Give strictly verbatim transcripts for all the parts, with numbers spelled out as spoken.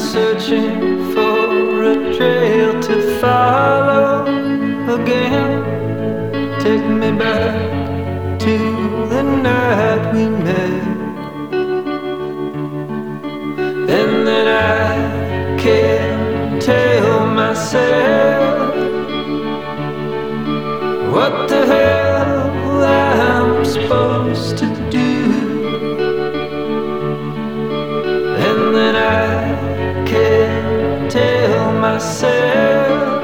searching for a trail to follow again. Take me back to the night we met, and then I can't tell myself what the hell I'm supposed to do. And then I can't tell myself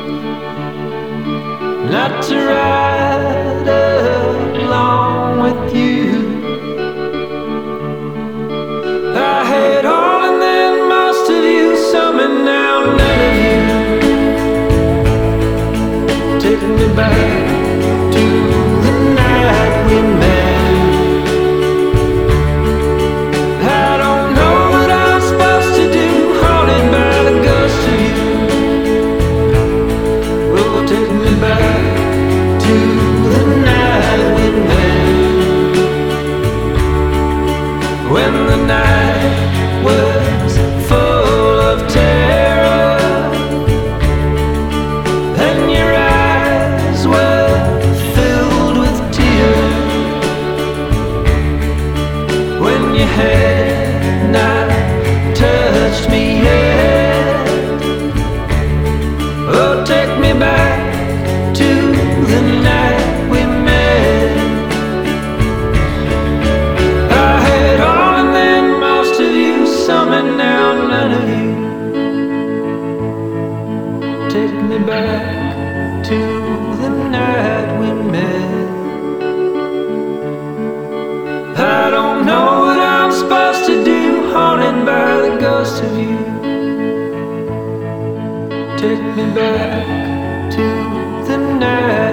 not to ride along with you. I had all and then most of you, some and now none of you. Take me back to the night we met. I don't know what I'm supposed to do, haunted by the ghost of you. Oh, take me back to the night we met, when the night was full of terror and your eyes were filled with tears, when you had not touched me yet. Oh, take me back to the night we met. I had all and then most of you, some and now none of you. Take me back to the night we met. I don't know what I'm supposed to do, haunted by the ghost of you. Take me back to the night